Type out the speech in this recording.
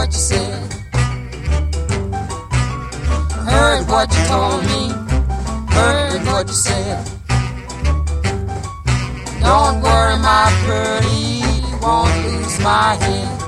what you said. Heard what you told me. Heard what you said. Don't worry, my pretty, won't lose my head.